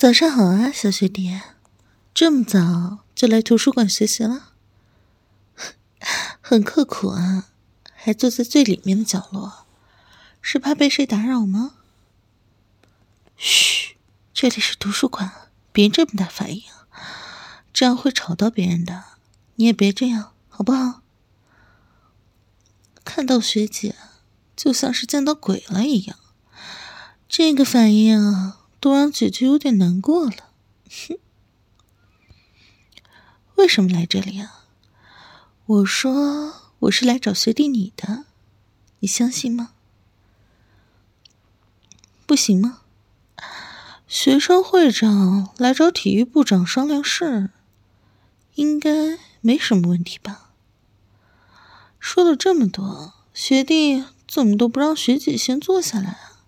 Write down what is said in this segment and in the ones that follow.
早上好啊，小学弟，这么早就来图书馆学习了？很刻苦啊，还坐在最里面的角落，是怕被谁打扰吗？嘘，这里是图书馆，别这么大反应，这样会吵到别人的，你也别这样，好不好？看到学姐就像是见到鬼了一样，这个反应啊，都让姐姐有点难过了。为什么来这里啊？我说我是来找学弟你的，你相信吗？不行吗？学生会长来找体育部长商量事，应该没什么问题吧？说了这么多，学弟怎么都不让学姐先坐下来啊？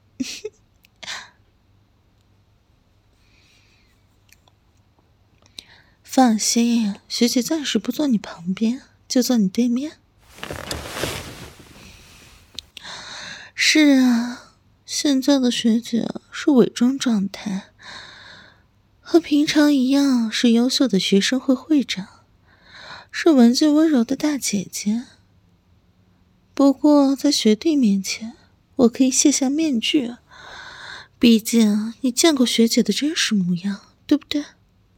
放心，学姐暂时不坐你旁边，就坐你对面。是啊，现在的学姐是伪装状态，和平常一样是优秀的学生会会长，是文静温柔的大姐姐。不过在学弟面前，我可以卸下面具，毕竟你见过学姐的真实模样，对不对？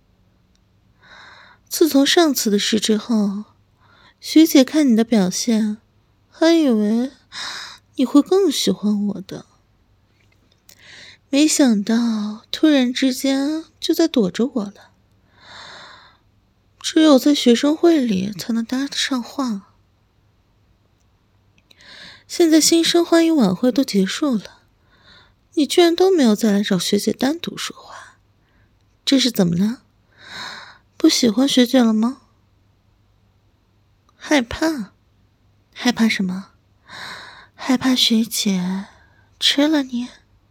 自从上次的事之后，学姐看你的表现，还以为你会更喜欢我的，没想到突然之间就在躲着我了。只有在学生会里才能搭得上话。现在新生欢迎晚会都结束了，你居然都没有再来找学姐单独说话，这是怎么了？不喜欢学姐了吗？害怕？害怕什么？害怕学姐吃了你？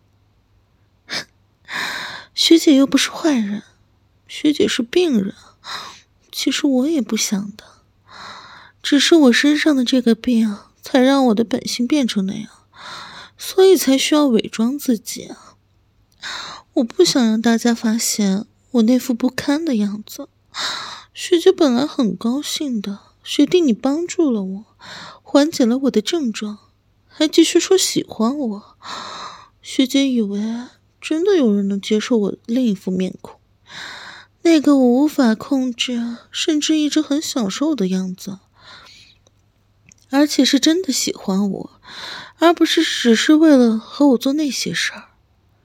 学姐又不是坏人，学姐是病人，其实我也不想的，只是我身上的这个病才让我的本性变成那样，所以才需要伪装自己啊。我不想让大家发现我那副不堪的样子。学姐本来很高兴的，学弟你帮助了我，缓解了我的症状，还继续说喜欢我。学姐以为真的有人能接受我另一副面孔，那个我无法控制，甚至一直很享受的样子，而且是真的喜欢我，而不是只是为了和我做那些事儿。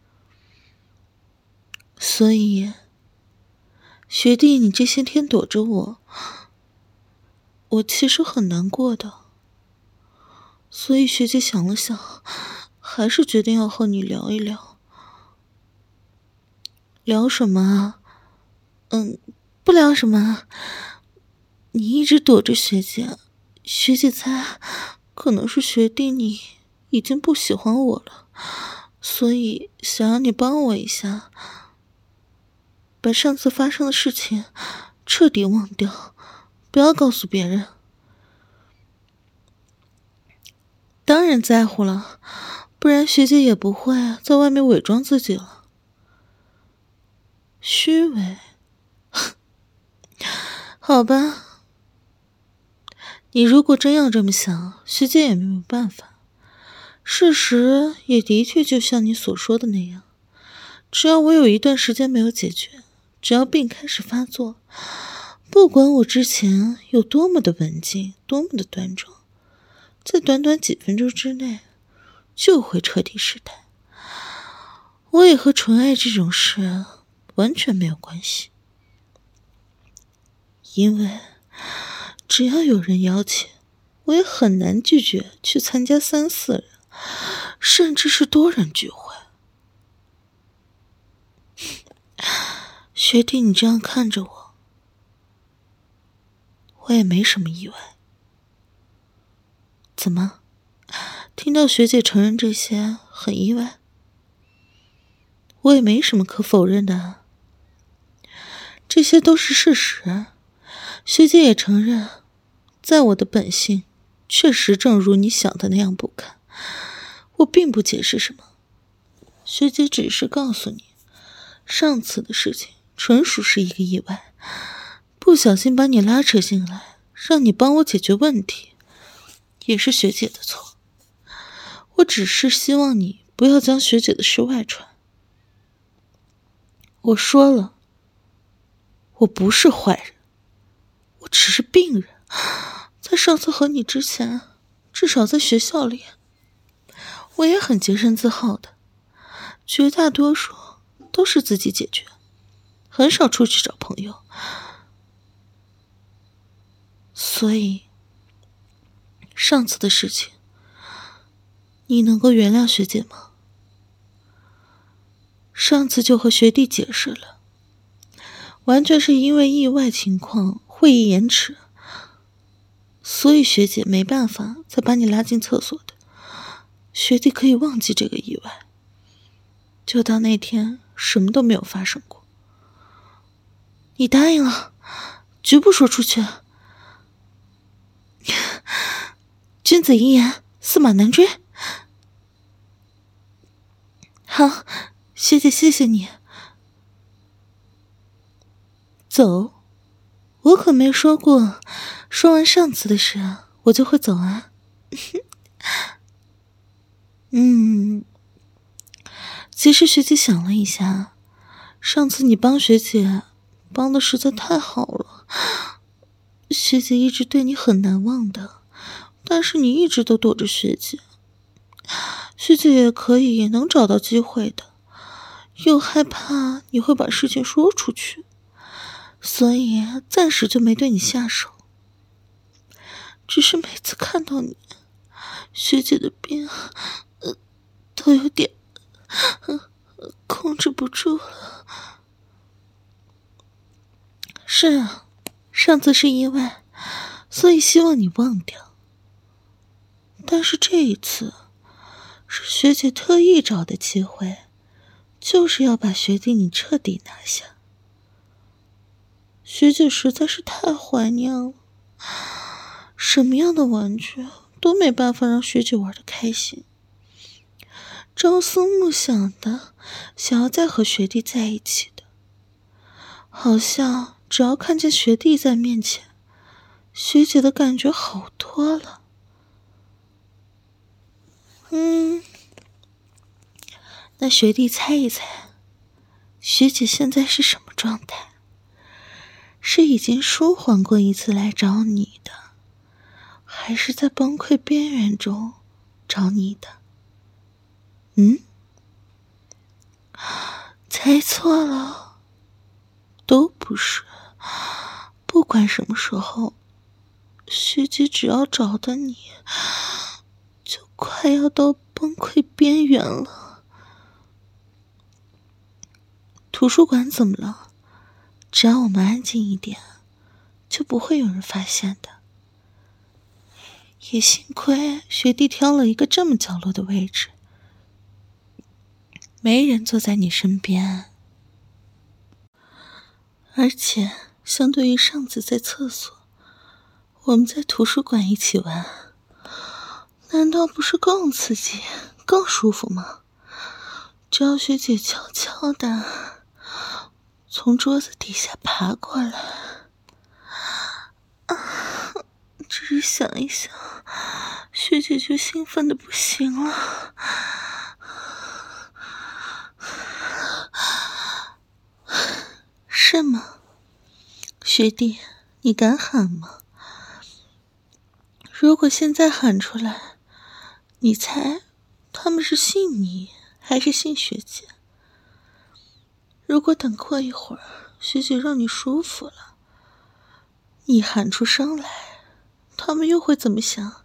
所以学弟你这些天躲着我，我其实很难过的。所以学姐想了想，还是决定要和你聊一聊。聊什么啊？不聊什么。你一直躲着学姐，学姐猜可能是学弟你已经不喜欢我了，所以想让你帮我一下，把上次发生的事情彻底忘掉，不要告诉别人。当然在乎了，不然学姐也不会在外面伪装自己了。虚伪？好吧，你如果真要这么想，学姐也没有办法。事实也的确就像你所说的那样，只要我有一段时间没有解决，只要病开始发作，不管我之前有多么的文静，多么的端庄，在短短几分钟之内就会彻底失态。我也和纯爱这种事完全没有关系，因为只要有人邀请，我也很难拒绝去参加3、4人，甚至是多人聚会。学弟你这样看着我，我也没什么意外。怎么，听到学姐承认这些很意外？我也没什么可否认的啊，这些都是事实。学姐也承认，在我的本性确实正如你想的那样不堪，我并不解释什么，学姐只是告诉你， 上次的事情纯属是一个意外，不小心把你拉扯进来，让你帮我解决问题，也是学姐的错。我只是希望你不要将学姐的事外传。我说了，我不是坏人，我只是病人。在上次和你之前，至少在学校里，我也很洁身自好的，绝大多数都是自己解决，很少出去找朋友。所以上次的事情，你能够原谅学姐吗？上次就和学弟解释了，完全是因为意外情况，会议延迟，所以学姐没办法才把你拉进厕所的。学弟可以忘记这个意外，就当那天什么都没有发生过。你答应了，绝不说出去。君子一言，驷马难追。好，学姐谢谢你。走，我可没说过，说完上次的事我就会走啊。其实学姐想了一下，上次你帮学姐帮的实在太好了，学姐一直对你很难忘的，但是你一直都躲着学姐，学姐也可以也能找到机会的，又害怕你会把事情说出去，所以暂时就没对你下手。只是每次看到你，学姐的病都有点控制不住了。是啊，上次是意外，所以希望你忘掉。但是这一次是学姐特意找的机会，就是要把学弟你彻底拿下。学姐实在是太怀念了，什么样的玩具都没办法让学姐玩得开心，朝思暮想的想要再和学弟在一起的，好像只要看见学弟在面前，学姐的感觉好多了。那学弟猜一猜，学姐现在是什么状态？是已经舒缓过一次来找你的，还是在崩溃边缘中找你的？猜错了，都不是。不管什么时候，学姐只要找到你，就快要到崩溃边缘了。图书馆怎么了？只要我们安静一点，就不会有人发现的。也幸亏学弟挑了一个这么角落的位置，没人坐在你身边。而且相对于上次在厕所，我们在图书馆一起玩，难道不是更刺激更舒服吗？只要学姐悄悄的从桌子底下爬过来，只是想一想，学姐就兴奋的不行了。是吗？学弟，你敢喊吗？如果现在喊出来，你猜他们是信你还是信学姐？如果等过一会儿学姐让你舒服了，你喊出声来，他们又会怎么想？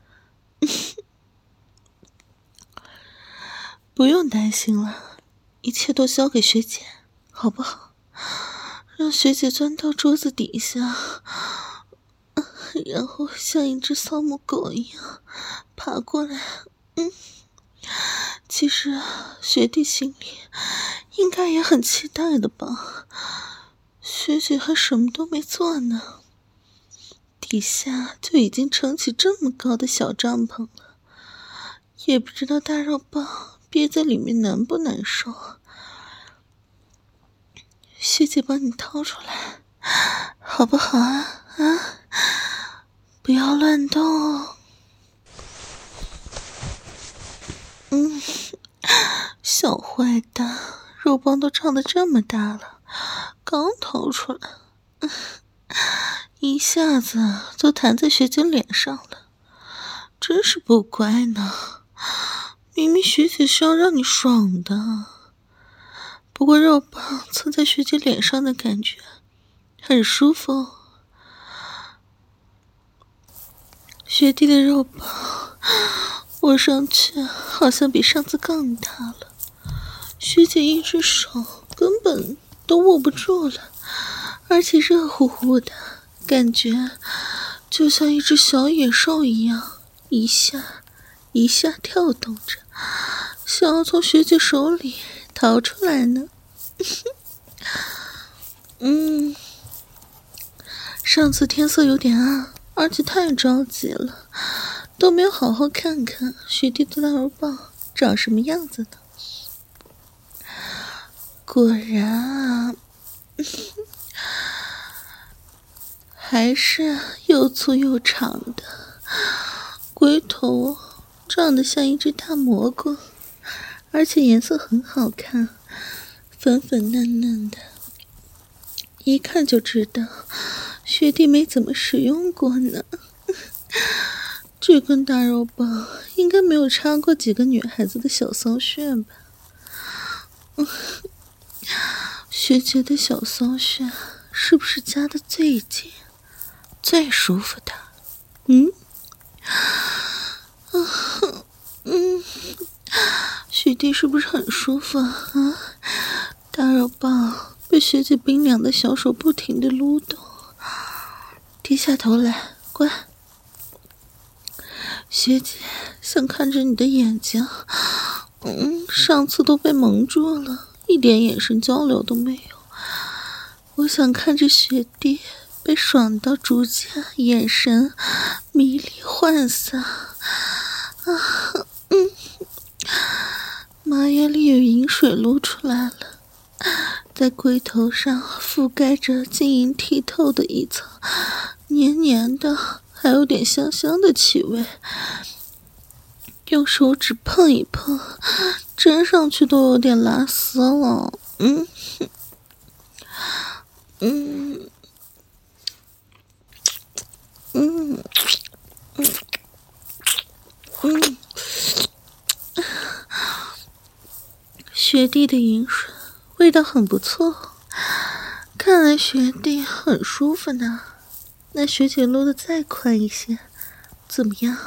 不用担心了，一切都交给学姐，好不好？让学姐钻到桌子底下，然后像一只扫母狗一样爬过来。其实学弟心里应该也很期待的吧，学姐还什么都没做呢，底下就已经撑起这么高的小帐篷了，也不知道大肉棒憋在里面难不难受。 学姐帮你掏出来，好不好啊？不要乱动哦。小坏蛋，肉棒都长得这么大了，刚掏出来，一下子就弹在学姐脸上了，真是不乖呢。明明学姐是要让你爽的，不过肉棒蹭在学姐脸上的感觉很舒服哦。学弟的肉棒握上去好像比上次更大了，学姐一只手根本都握不住了，而且热乎乎的感觉就像一只小野兽一样，一下一下跳动着，想要从学姐手里逃出来呢。上次天色有点暗，而且太着急了，都没有好好看看学弟的大肉棒长什么样子呢。果然啊，还是又粗又长的，龟头长得像一只大蘑菇，而且颜色很好看，粉粉嫩嫩的，一看就知道学弟没怎么使用过呢。这根大肉棒应该没有插过几个女孩子的小骚穴吧。学姐的小骚穴是不是夹得最紧最舒服的？学弟是不是很舒服啊？大肉棒被学姐冰凉的小手不停地撸动，低下头来，乖。学姐想看着你的眼睛，上次都被蒙住了，一点眼神交流都没有。我想看着学弟被爽到逐渐眼神迷离涣散。马眼里有饮水露出来了，在龟头上覆盖着晶莹剔透的一层黏黏的还有点香香的气味，用手指碰一碰，粘上去都有点拉丝了。学弟的饮水味道很不错，看来学弟很舒服呢。那学姐撸得再快一些，怎么样？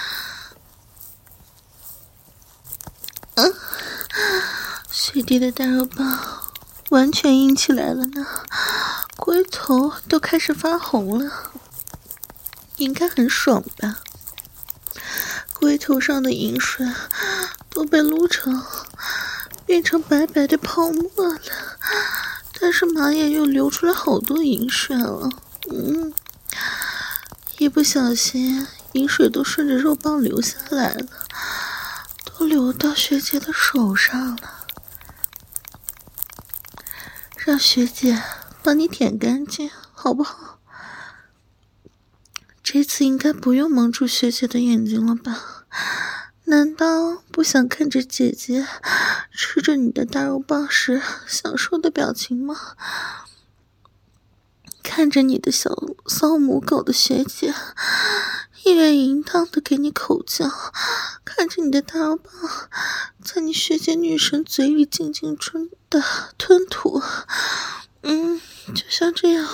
学弟的大肉棒完全硬起来了呢，龟头都开始发红了，应该很爽吧？龟头上的饮水都被撸成变成白白的泡沫了，但是马眼又流出来好多饮水了。一不小心饮水都顺着肉棒流下来了，都流到学姐的手上了。让学姐帮你舔干净好不好？这次应该不用蒙住学姐的眼睛了吧？难道不想看着姐姐吃着你的大肉棒时享受的表情吗？看着你的小骚母狗的学姐一脸淫荡的给你口交，看着你的大肉棒在你学姐女神嘴里静静的吞吐，就像这样，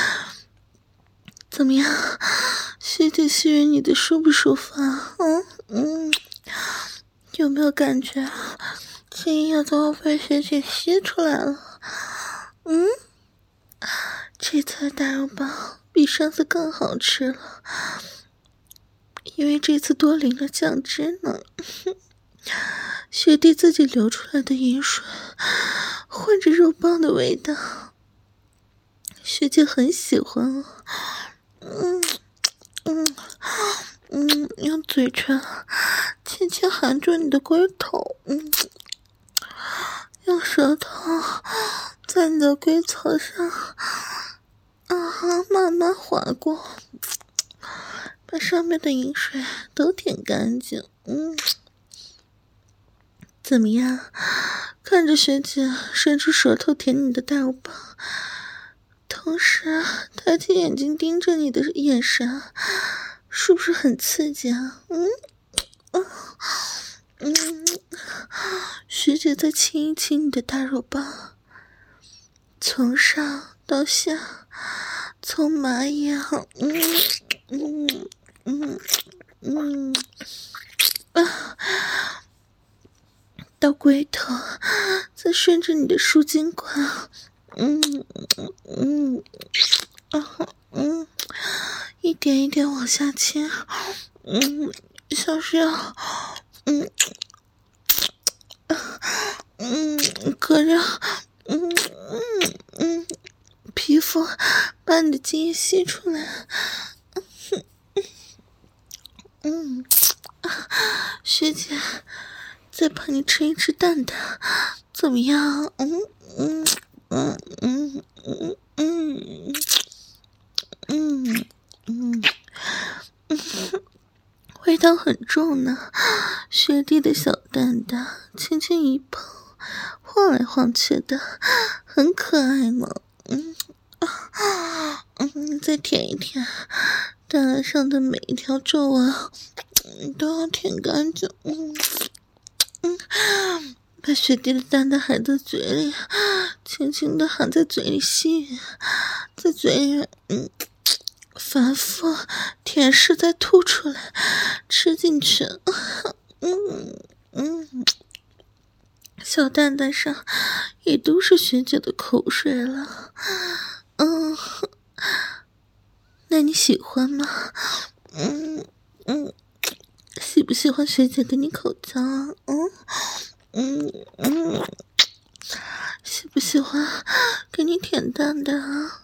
怎么样，学姐吸吮你的舒不舒服啊？ 有感觉精液都要被学姐吸出来了。这次的大肉棒比上次更好吃了，因为这次多淋了酱汁呢。学弟自己流出来的饮水混着肉棒的味道，学姐很喜欢用嘴唇轻轻含住你的龟头，用舌头在你的龟头上慢慢划过，把上面的饮水都舔干净。怎么样？看着学姐伸出舌头舔你的大肉棒，同时抬起眼睛盯着你的眼神，是不是很刺激啊？学姐再亲一亲你的大肉棒，从上到下，从马眼到龟头，再顺着你的输精管，一点一点往下亲，像是要隔着皮肤把你的精液吸出来。学姐再帮你吃一吃蛋蛋，怎么样？味道很重呢。学弟的小蛋蛋轻轻一碰，晃来晃去的，很可爱呢。再舔一舔，蛋蛋上的每一条皱纹都要舔干净。把学弟的蛋蛋含在嘴里，轻轻的含在嘴里吸，在嘴里反复舔舐再吐出来，吃进去。小蛋蛋上也都是学姐的口水了。那你喜欢吗？喜不喜欢学姐给你口交啊？喜不喜欢给你舔蛋蛋啊？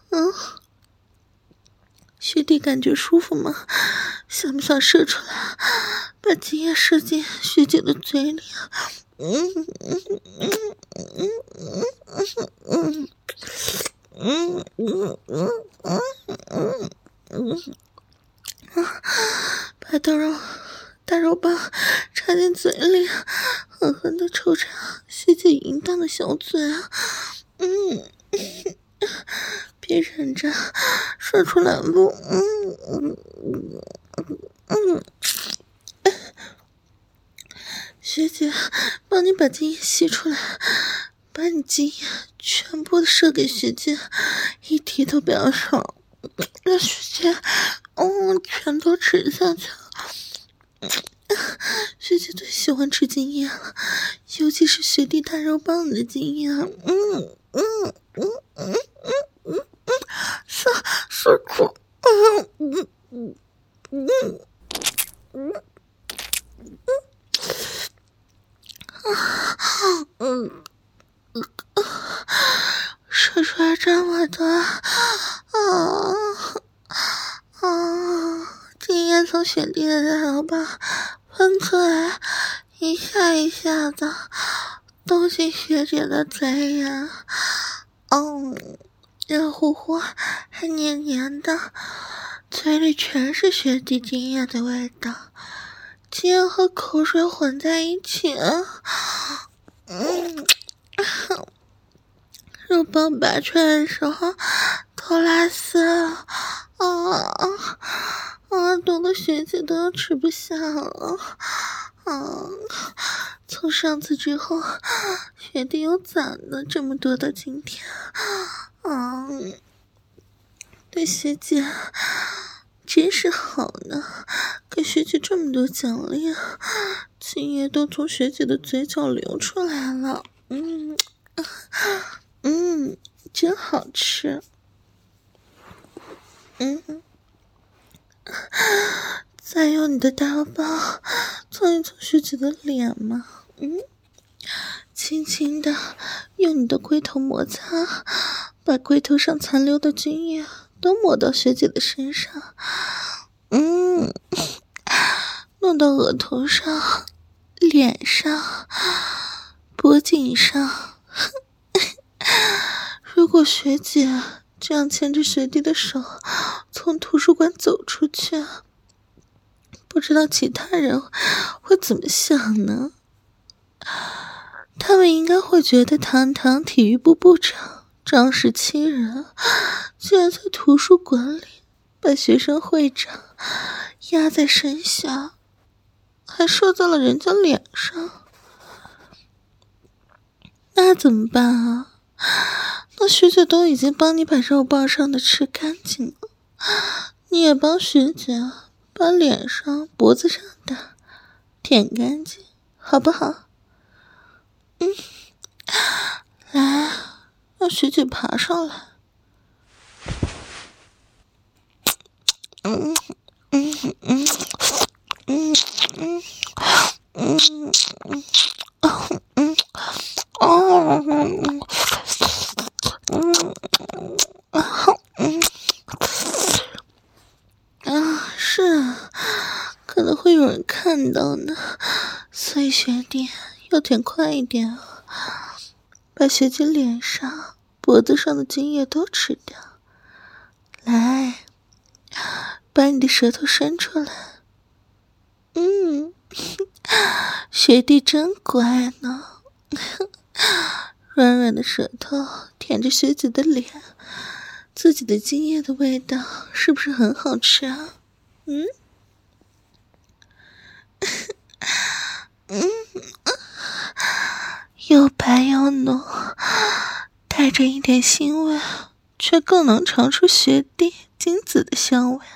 学弟感觉舒服吗？想不想射出来？把精液射进学姐的嘴里。把大肉棒插进嘴里，狠狠地抽插学姐淫荡的小嘴。别忍着，射出来不？学姐帮你把精液吸出来，把你精液全部射给学姐，一滴都不要少，让学姐全都吃下去。学姐最喜欢吃精液了，尤其是学弟大肉棒的精液。受苦。射出来这么多精液从学弟的大肉棒喷出来，一下一下的都进学姐的嘴呀。热乎乎还黏黏的，嘴里全是学弟精液的味道，精液和口水混在一起。肉棒拔出来的时候都拉丝了，多的学姐都要吃不下了。从上次之后，学弟又攒了这么多的今天。对学姐真是好呢，给学姐这么多奖励，今夜都从学姐的嘴角流出来了。真好吃。再用你的大棒蹭一蹭学姐的脸嘛。轻轻的用你的龟头摩擦，把龟头上残留的精液都抹到学姐的身上。弄到额头上、脸上、脖颈上。如果学姐这样牵着学弟的手从图书馆走出去，不知道其他人会怎么想呢？他们应该会觉得堂堂体育部部长张氏欺人，居然在图书馆里把学生会长压在身下，还射在了人家脸上。那怎么办啊？那学姐都已经帮你把肉棒上的吃干净了，你也帮学姐把脸上、脖子上的舔干净，好不好？来，让学姐爬上来。是啊，可能会有人看到呢，所以学弟要舔快一点啊，把学姐脸上、脖子上的精液都吃掉。来，把你的舌头伸出来。学弟真乖呢。软软的舌头舔着学姐的脸，自己的精液的味道是不是很好吃啊？又白又浓，带着一点腥味，却更能尝出学弟精子的香味。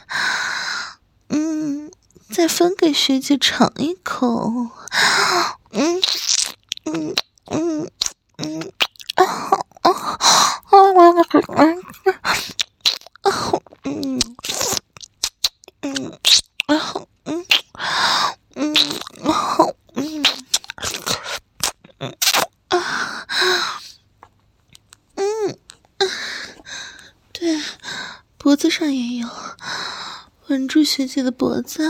再分给学姐尝一口。对，脖子上也有，吻住学姐的脖子。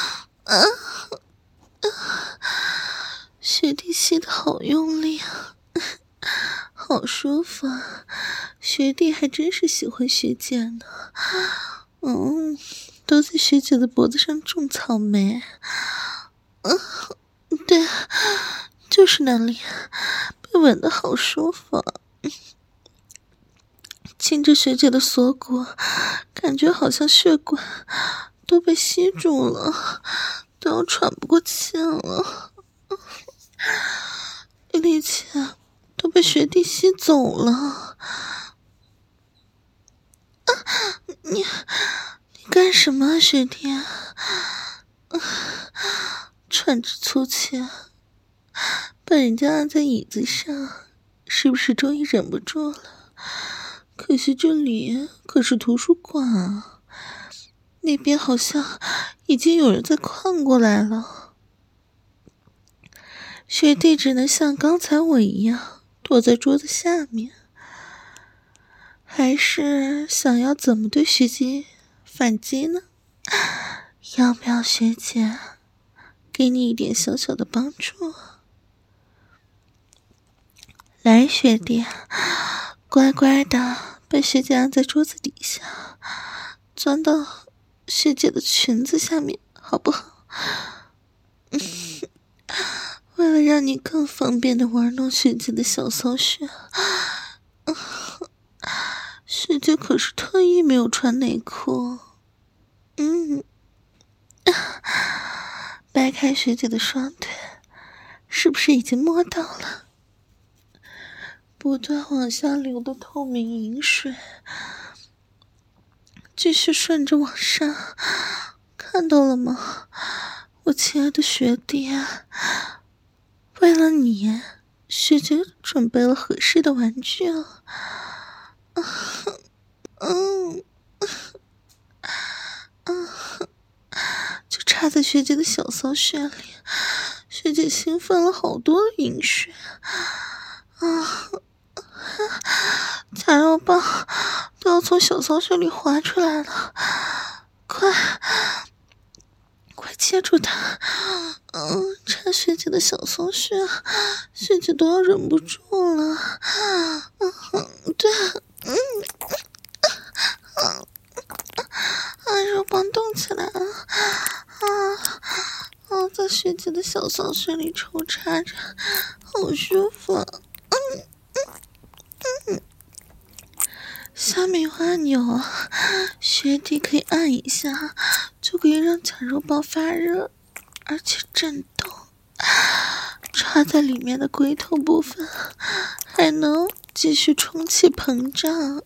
学弟吸得好用力啊，好舒服啊！学弟还真是喜欢学姐呢。都在学姐的脖子上种草莓。对，就是那里，被吻得好舒服啊。亲着学姐的锁骨，感觉好像血管都被吸住了，都要喘不过气了。力气都被学弟吸走了。你干什么啊，学弟？喘着粗气，把人家按在椅子上，是不是终于忍不住了？可惜这里可是图书馆啊，那边好像已经有人在看过来了。学弟只能像刚才我一样躲在桌子下面，还是想要怎么对学姐反击呢？要不要学姐给你一点小小的帮助？来，学弟，乖乖的被学姐按在桌子底下，钻到学姐的裙子下面，好不好？为了让你更方便的玩弄学姐的小骚穴，学姐可是特意没有穿内裤。掰开学姐的双腿，是不是已经摸到了？不断往下流的透明饮水， 继续顺着往上，看到了吗？我亲爱的学弟，为了你，学姐准备了合适的玩具啊。就插在学姐的小骚穴里，学姐兴奋了好多的饮水假肉棒都要从小骚穴里滑出来了，快接住它！插学姐的小骚穴，学姐都要忍不住了。对，肉棒动起来了，在学姐的小骚穴里抽插着，好舒服。下面有按钮，学弟可以按一下，就可以让假肉棒发热，而且震动。插在里面的龟头部分还能继续充气膨胀。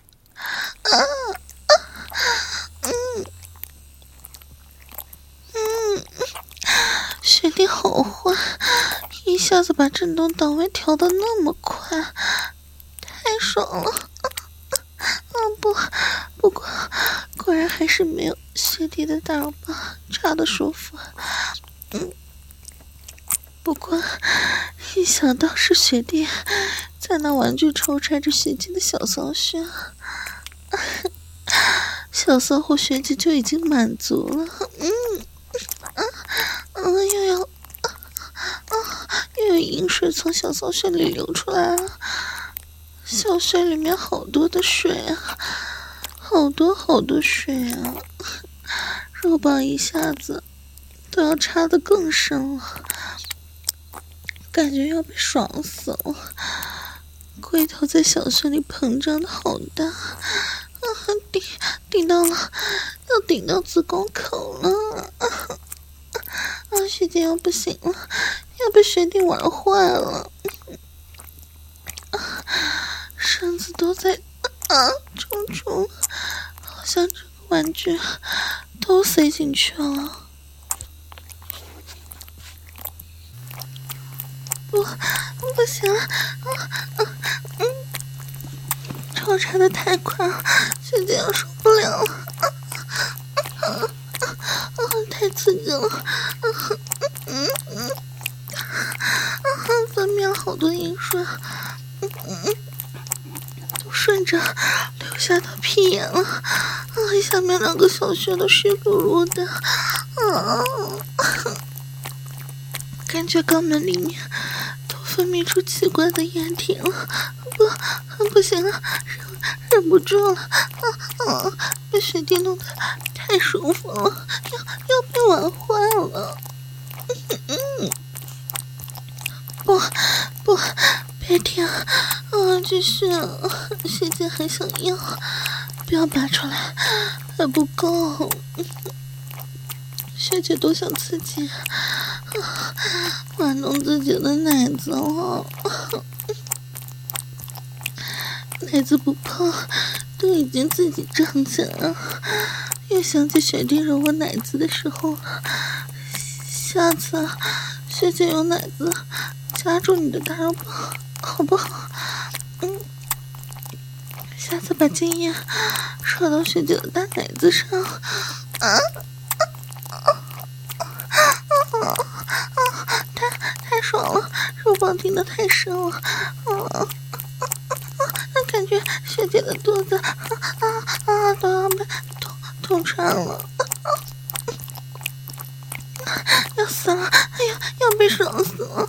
学弟好坏，一下子把震动档位调得那么快，太爽了。不过果然还是没有学弟的大肉棒插得舒服。不过一想到是学弟在拿玩具抽插着学姐的小骚穴，小骚货学姐就已经满足了。又有饮水从小骚穴里流出来了，小穴里面好多的水啊，好多水啊，肉棒一下子都要插得更深了，感觉要被爽死了。龟头在小穴里膨胀的好大，顶到了，要顶到子宫口了。学姐要不行了，要被学弟玩坏了。身子都在冲，好像这个玩具都塞进去了。不行了，抽插的太快了，学姐要受不了了。太刺激了，分泌了好多饮水，都顺着流下到屁眼了，下面两个小穴都湿漉漉的，感觉肛门里面都分泌出奇怪的液体了，不行了，忍不住了，被学弟弄得太舒服了，要被玩坏了。不，别停，继续，学姐还想要，不要拔出来，还不够。学姐多想刺激，玩弄自己的奶子了，奶子不碰都已经自己胀起来了，又想起学弟揉我奶子的时候，下次学姐用奶子夹住你的大肉棒好不好？下次把精液刷到学姐的大奶子上。太爽了，肉棒顶得太深了，感觉学姐的肚子都要被捅穿了，要死了，要被爽死了，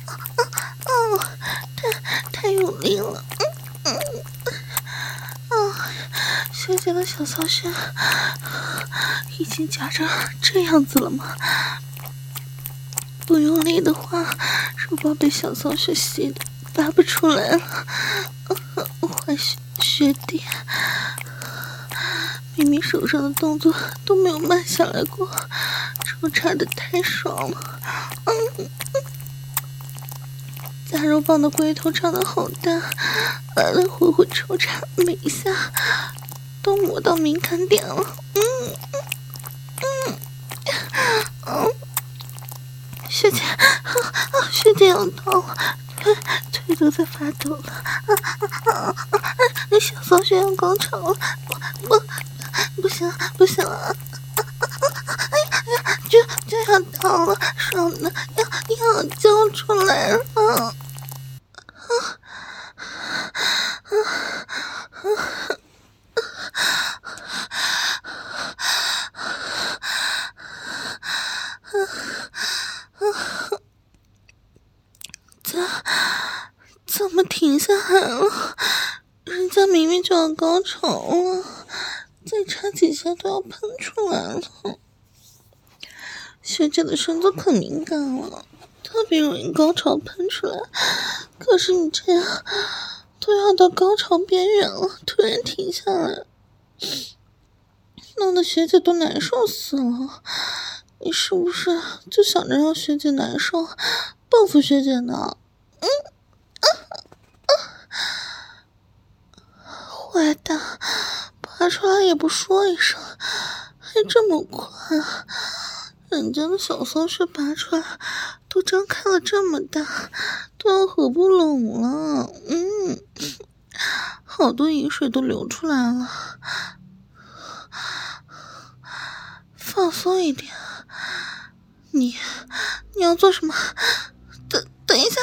太用力了，学姐的小骚穴已经夹着这样子了吗？不用力的话，肉棒被小骚穴吸的拔不出来了。坏学弟，明明手上的动作都没有慢下来过，抽插的太爽了。假肉棒的龟头长得好大，来来回回抽插，每一下都摸到敏感点了。学姐，学姐要到了，腿都在发抖了。小骚穴要高潮了，不行了！哎呀，这要到了，爽的要交出来了！怎么停下来了？人家明明就要高潮了，再插几下都要喷出来了。学姐的身子可敏感了，特别容易高潮喷出来。可是你这样都要到高潮边缘了，突然停下来，弄得学姐都难受死了。你是不是就想着让学姐难受，报复学姐呢？坏蛋，拔出来也不说一声，还这么快！人家的小骚穴拔出来都张开了这么大，都要合不拢了。好多饮水都流出来了。放松一点。你要做什么？等一下。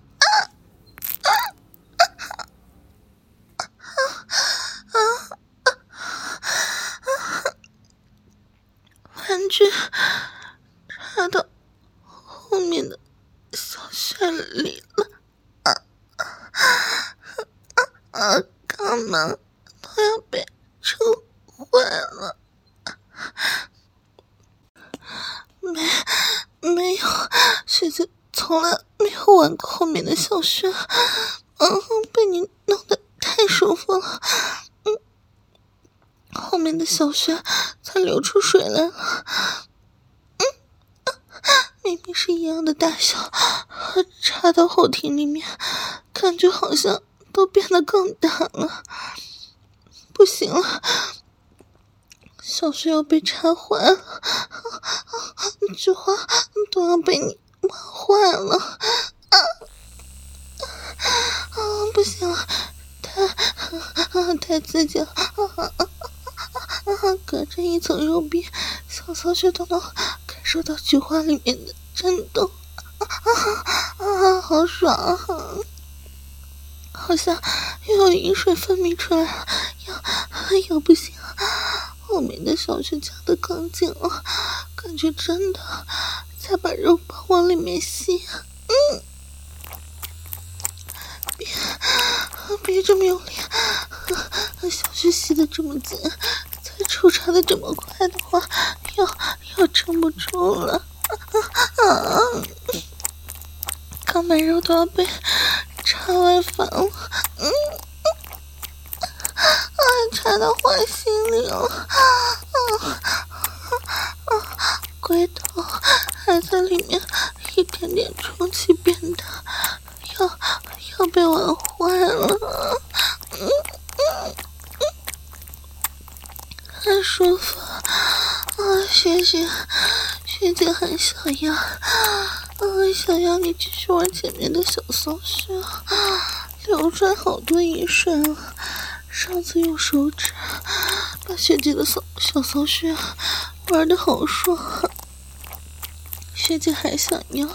玩具插到后面的小穴里了，肛门都要被撑坏了。没有，学姐从来没有玩过后面的小穴，被你弄得太舒服了。后面的小穴才流出水来了。明明是一样的大小，插到后庭里面，感觉好像都变得更大了。不行了，小穴要被插坏了，菊花都要被你玩坏了。不行了，太刺激了。隔着一层肉壁，小骚穴都能感受到菊花里面的震动。好爽好像又有饮水分泌出来了，要不行，后面的小穴夹得更紧了，感觉真的在把肉棒往里面吸。别这么用力，小穴吸得这么紧，再抽插得这么快的话，要撑不住了。肛门肉都要被插外翻了，插到坏心里了。龟头还在里面一点点充气变大，要被玩坏了。很舒服学姐很想要，想要你继续玩前面的小骚穴，流出来好多饮水了。上次用手指把学姐的小骚穴玩得好爽，学姐还想要。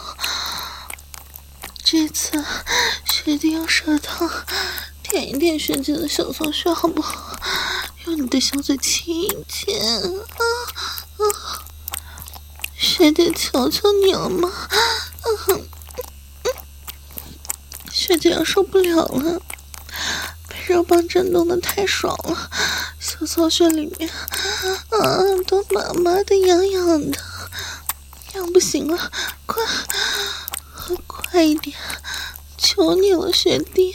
这次学姐用舌头舔一舔学姐的小骚穴好不好？用你的小嘴亲一亲。学姐求求你了吗？学姐要受不了了，被肉棒震动的太爽了，小骚穴里面都麻麻的痒痒的，要不行了，快一点，求你了学弟。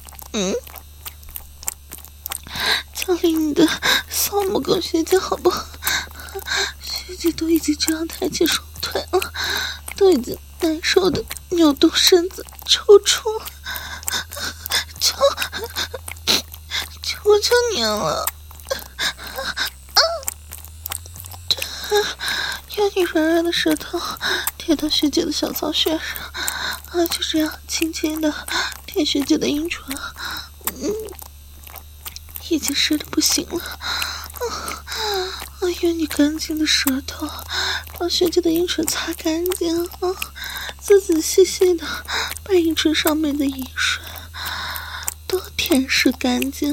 奖励你的骚母狗学姐好不好？学姐都已经这样抬起双腿了，都已经难受的扭动身子抽搐了，求求你了， 用你软软的舌头贴到学姐的小骚穴上，就这样轻轻的舔学姐的阴唇，已经湿的不行了。用你干净的舌头把学姐的阴唇擦干净，仔仔细细的把阴唇上面的饮水都舔舐干净。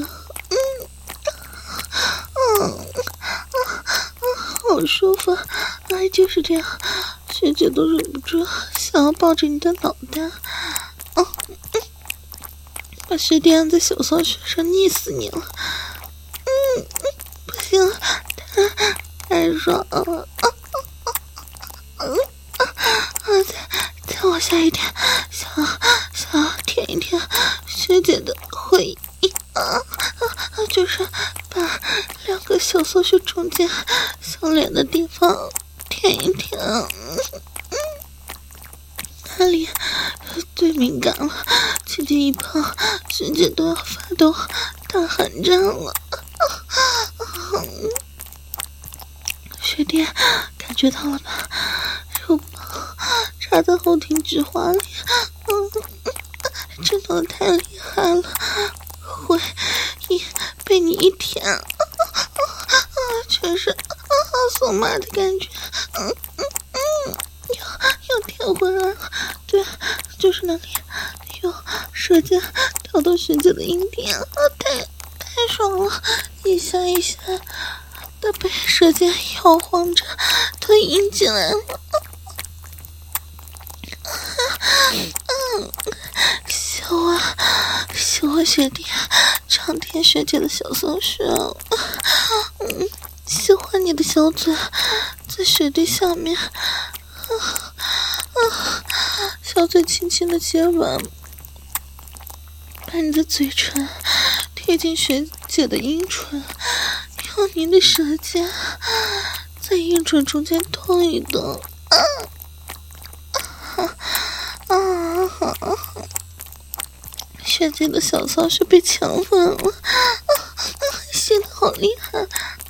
好舒服，就是这样，学姐都忍不住想要抱着你的脑袋，把学弟按在小骚穴上腻死你了。不行了，太爽了，再往下一点，想要舔一舔学姐的回忆，就是把两个小骚穴中间相连的地方舔一舔，那里最敏感了，轻轻一碰，学姐都要发抖大寒战了。学弟感觉到了吧？肉棒插在后庭菊花里，震动得太厉害了，会被你一舔，全是松麻的感觉，又舔回来了。对，就是那里，用舌尖挑到学姐的阴蒂，太爽了，一下一下的被舌尖摇晃着都阴进来了。喜欢学弟常舔学姐的小骚穴，喜欢你的小嘴在学弟下面，小嘴轻轻的接吻，把你的嘴唇贴近学姐的阴唇，用你的舌尖在阴唇中间动一动，学姐的小骚穴被强吻了，吸得好厉害，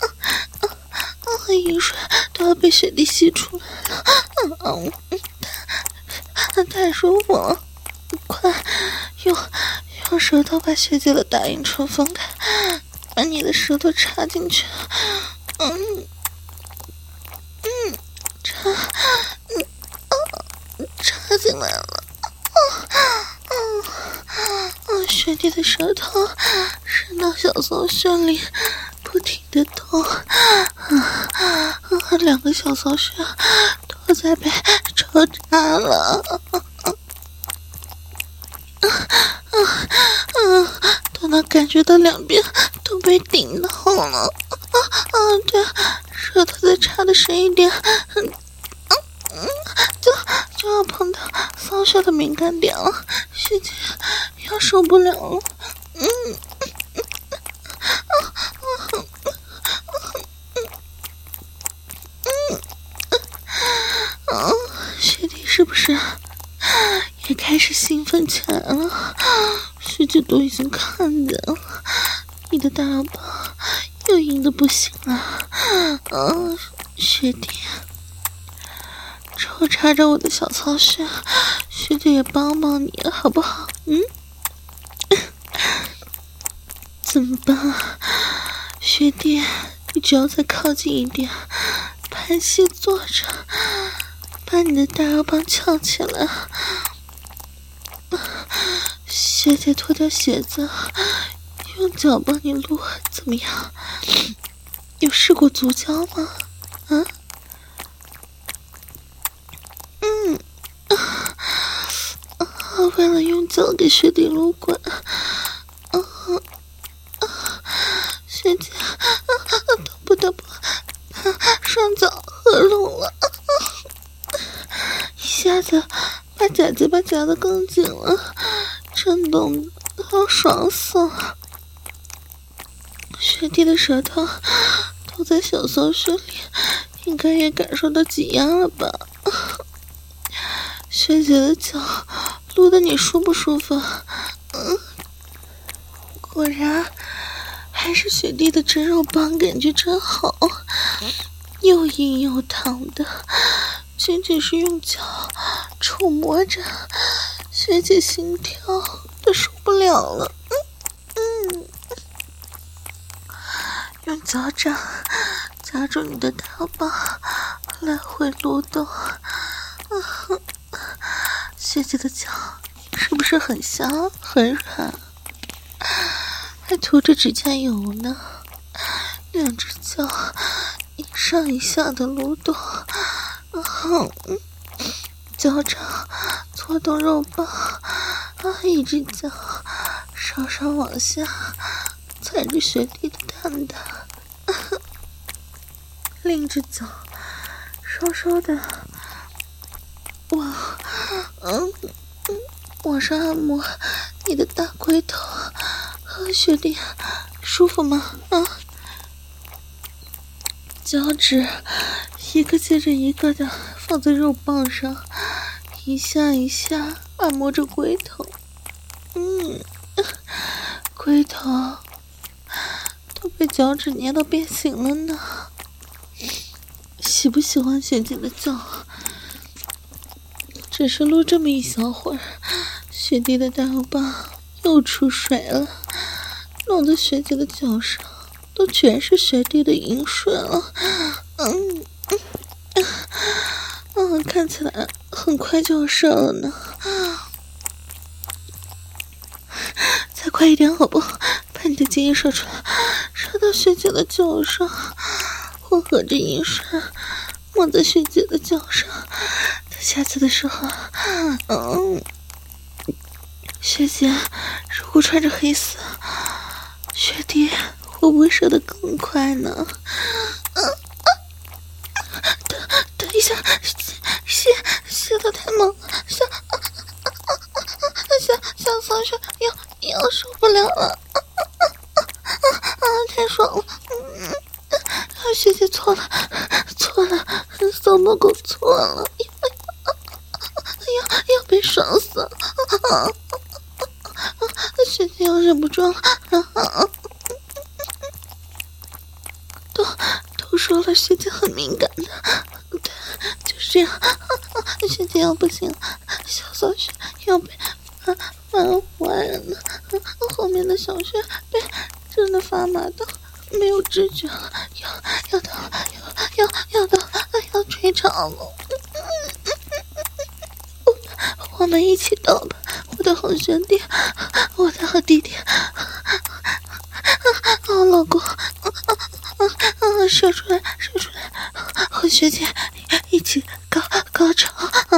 阴水都要被学弟吸出来了，太舒服了，快用舌头把学姐的大阴唇分开，把你的舌头插进去，插进来了，学弟的舌头伸到小骚穴里，不停地动，两个小骚穴都在被抽插了，都能感觉到两边都被顶到了，对，舌头再插的深一点，就要碰到骚穴的敏感点了，学姐要受不了了，学弟是不是也开始兴奋起来了？学姐都已经看见了，你的大腰包又硬得不行了，学弟抽插着我的小骚穴，学姐也帮帮你好不好？怎么办？学弟，你只要再靠近一点，盘膝坐着，把你的大腰棒翘起来，学姐脱掉鞋子，用脚帮你撸，怎么样？有试过足交吗？为了用脚给学弟撸滚，学姐不得不双脚合拢了，一下子把假鸡巴夹得更紧了，震动都要爽死了。学弟的舌头都在小骚穴里，应该也感受到挤压了吧？学姐的脚撸得你舒不舒服？果然还是学弟的真肉棒感觉真好， 又硬又烫的，仅仅是用脚触摸着，学姐心跳都受不了了。用脚掌夹住你的大棒，来回蠕动。学姐的脚是不是很香很软？还涂着指甲油呢。两只脚一上一下的蠕动，脚掌搓动肉棒，一只脚稍稍往下踩着学弟的蛋蛋，另一只脚稍稍的往上按摩你的大龟头。学弟舒服吗？脚趾一个接着一个的放在肉棒上，一下一下按摩着龟头。龟头都被脚趾捏到变形了呢。喜不喜欢学姐的脚？只是撸这么一小会儿，学弟的大棒又出水了，弄得学姐的脚上都全是学弟的饮水了。看起来很快就要射了呢。再快一点好不好？把你的精液射出来，射到学姐的脚上，混合着饮水抹在学姐的脚上。等下次的时候，学姐如果穿着黑丝，学弟会不会射得更快呢？等一下，射得太猛了，小桑学要受不了了，太爽了！学姐错了，骚猫狗错了，要被爽死了！学姐要忍不住了，都说了，学姐很敏感的，对，就是这样。学姐要不行了，小骚穴要被烦坏了，后面的小穴被真的发麻到没有知觉了，要吹潮了。我们一起到吧，我的好兄弟，我的好弟弟，老公，射出来，和学姐一起高潮。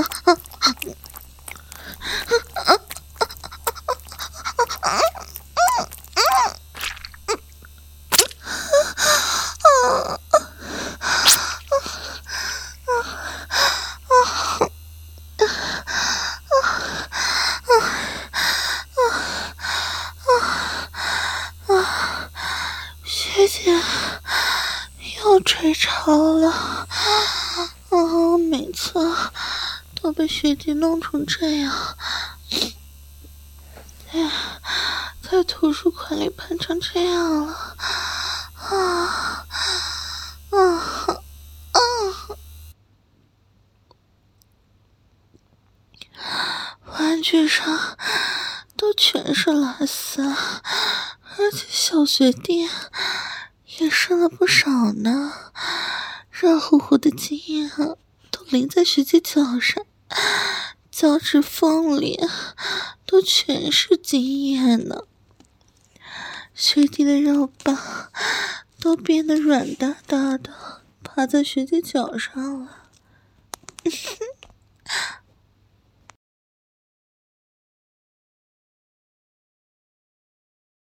学姐要吹潮了，每次都被学弟弄成这样，在图书馆里喷成这样了，玩具上都全是蓝色，而且小学弟也剩了不少呢，热乎乎的精液都淋在学姐脚上，脚趾缝里都全是精液呢。学弟的肉棒都变得软哒哒的，趴在学姐脚上了。